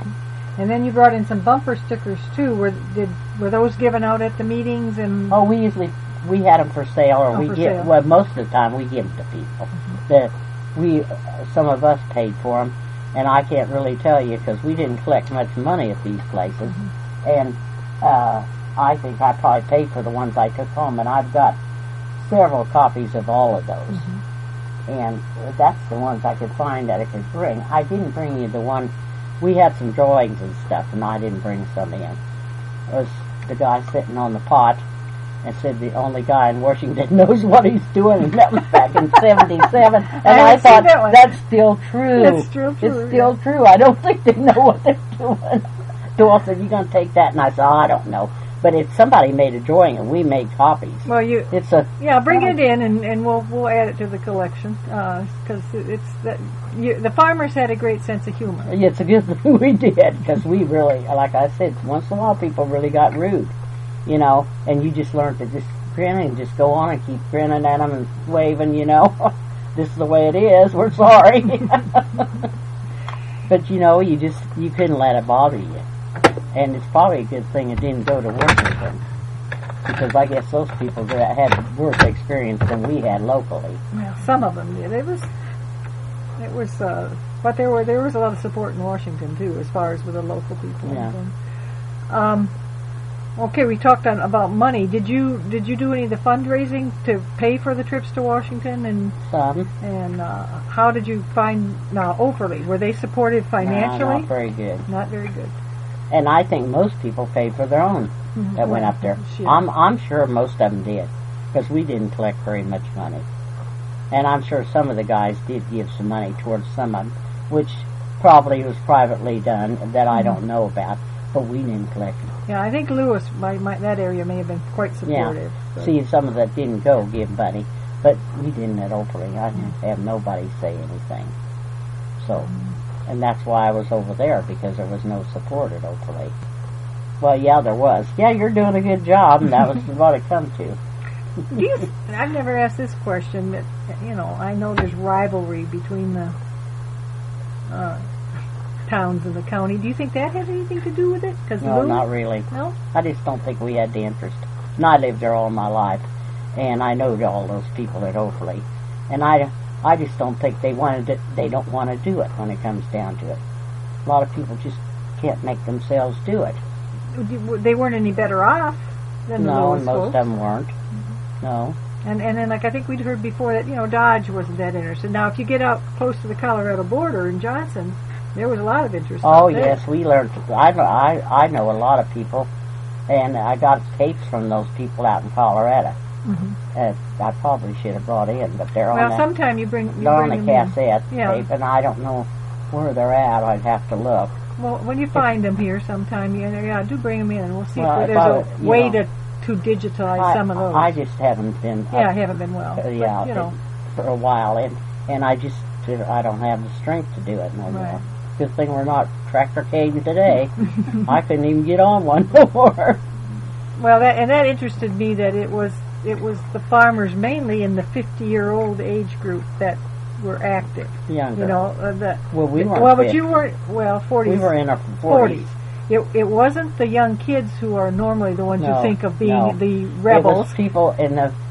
And then you brought in some bumper stickers too. Were did were those given out at the meetings and? Oh, we usually we had them for sale, or Oh, we for give. sale. Well, most of the time we give them to people. Mm-hmm. That we, uh, some of us paid for them, and I can't really tell you because we didn't collect much money at these places. Mm-hmm. And uh, I think I probably paid for the ones I took home, and I've got several copies of all of those. Mm-hmm. And that's the ones I could find that I could bring. I didn't bring you the one. We had some drawings and stuff, and I didn't bring some in. It was the guy sitting on the pot and said the only guy in Washington knows what he's doing, and that was back in seventy-seven. And I I, haven't seen thought, that one. that's still true. That's still true, It's still true. I don't think they know what they're doing. Doyle said, you going to take that? And I said, oh, I don't know. But if somebody made a drawing and we made copies, Well, you it's a... yeah, bring it in and, and we'll we'll add it to the collection because it's that you, the farmers had a great sense of humor. It's a good thing we did, because we really, like I said, once in a while people really got rude, you know, and you just learned to just grin and just go on and keep grinning at them and waving, you know. This is the way it is, we're sorry. But, you know, you just, you couldn't let it bother you. And it's probably a good thing it didn't go to Washington, because I guess those people that had worse experience than we had locally. Well, some of them did. It was it was, uh, but there were there was a lot of support in Washington too, as far as with the local people. Yeah. And things. Um, okay, we talked on, about money. Did you did you do any of the fundraising to pay for the trips to Washington, and Some. and uh, how did you find now Overly? Were they supported financially? No, not very good. Not very good. And I think most people paid for their own Mhm. that went Well, up there. sure. I'm I'm sure most of them did, because we didn't collect very much money. And I'm sure some of the guys did give some money towards some of them, which probably was privately done that I don't know about, but we didn't collect it. Yeah, I think Lewis, my, my, that area may have been quite supportive. but- See, some of that didn't go give money, but we didn't at Oakley. I didn't have nobody say anything. So, and that's why I was over there, because there was no support at Oakley. Well, yeah, there was. Yeah, you're doing a good job, and that was what it come to. Do you, I've never asked this question, but, you know, I know there's rivalry between the uh, towns in the county. Do you think that has anything to do with it? Cause No, Lou- not really. No? I just don't think we had the interest. And I lived there all my life, and I know all those people at Oakley. And I, I just don't think they wanted to, they don't want to do it when it comes down to it. A lot of people just can't make themselves do it. They weren't any better off than the No, Lewis and most folks. of them weren't. No. And and then, like, I think we'd heard before that, you know, Dodge wasn't that interested. Now, if you get out close to the Colorado border in Johnson, there was a lot of interest. Oh, out there. yes, we learned. I, know- I, I know a lot of people, and I got tapes from those people out in Colorado. Mhm. Uh, I probably should have brought in, but they're Well, on a, sometime you bring you they're bring on a them in. cassette Yeah. tape, and I don't know where they're at. I'd have to look. Well, when you find them here sometime, yeah, yeah, do bring them in, and we'll see Well, if if there's I a would, you way know, to to digitize I, some of those. I just haven't been. yeah, up, I haven't been well. uh, but, yeah, you know, for a while, and and I just I don't have the strength to do it no Right. more. Good thing we're not tractor cading today. I couldn't even get on one before. well, that and that interested me that it was it was the farmers mainly in the fifty-year-old age group that were active. Younger. You know, uh, the Well, we weren't well, but fifty. you weren't well forties. We were in our forties. forties. It it wasn't the young kids who are normally the ones No, who think of being no. the It rebels. was people in the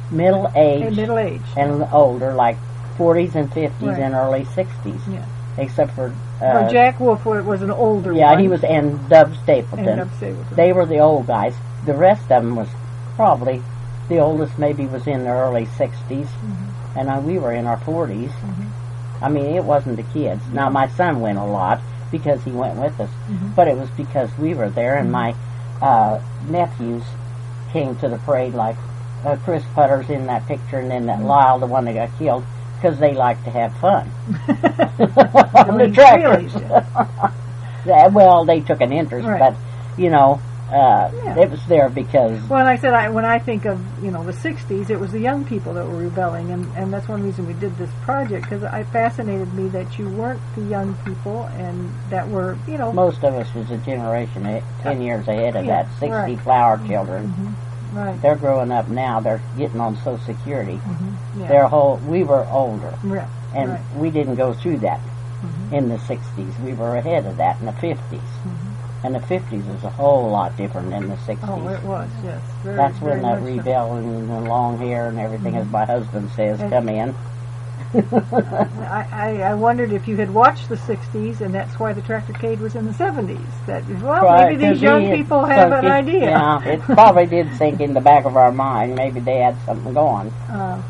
middle And age middle age. and older, like forties and fifties Right. and early sixties, Yeah. except for For uh, Jack Wolf wa- was an older yeah, one. he was and Dub Stapleton. And Dub Stapleton. They were the old guys. The rest of them was probably the oldest. Maybe was in the early sixties, Mm-hmm. and uh, we were in our forties. Mhm. I mean, it wasn't the kids. Now my son went a lot because he went with us, Mhm. but it was because we were there, and my uh, nephews came to the parade, like uh, Chris Putter's in that picture, and then that Lyle, the one that got killed, because they like to have fun on the Really? tractors. Really? Yeah, well, they took an interest, Right. but you know, uh, Yeah. it was there because Well, like I said, I, when I think of, you know, the sixties, it was the young people that were rebelling, and, and that's one reason we did this project, because it fascinated me that you weren't the young people, and that were, you know... most of us was a generation a- ten years ahead of Yeah, that. Sixty right. flower children. Mhm, right. They're growing up now. They're getting on Social Security. Mhm, yeah. Their whole we were older, Yeah, and right. we didn't go through that Mhm. in the sixties. We were ahead of that in the fifties, Mhm. and the fifties was a whole lot different than the sixties. Oh, it was, yes. Very, That's very when that much so. rebellion and the long hair and everything, Mhm. as my husband says, And- come in. I, I, I wondered if you had watched the sixties, and that's why the Tractorcade was in the seventies. That, well, Right, maybe these 'cause young he had people have sunk an it- idea. Yeah, it probably did sink in the back of our mind. Maybe they had something going. Uh,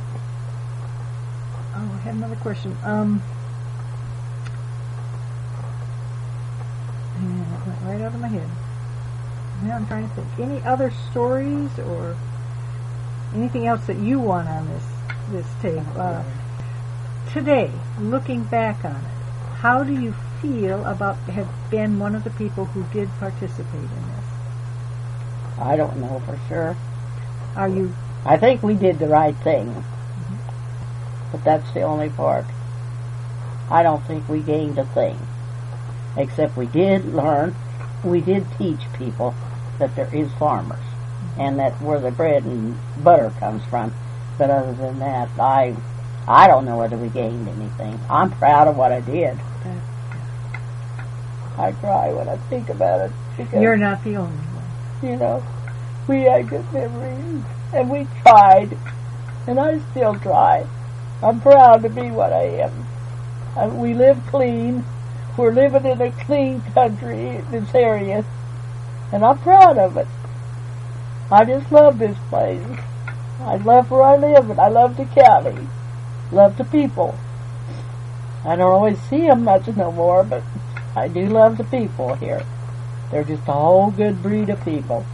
oh, I had another question. Um, and it went right out of my head. Now I'm trying to think. Any other stories or anything else that you want on this this tape? Uh, today, looking back on it, how do you feel about have been one of the people who did participate in this? I don't know for sure. Are you? I think we did the right thing, but that's the only part. I don't think we gained a thing, except we did learn, we did teach people that there is farmers, and that where the bread and butter comes from. But other than that, I, I don't know whether we gained anything. I'm proud of what I did. I cry when I think about it because You're not the only one. you know, we had good memories, and we tried, and I still try. I'm proud to be what I am. Uh, we live clean. We're living in a clean country, this area, and I'm proud of it. I just love this place. I love where I live, and I love the county. Love the people. I don't always see them much no more, but I do love the people here. They're just a whole good breed of people.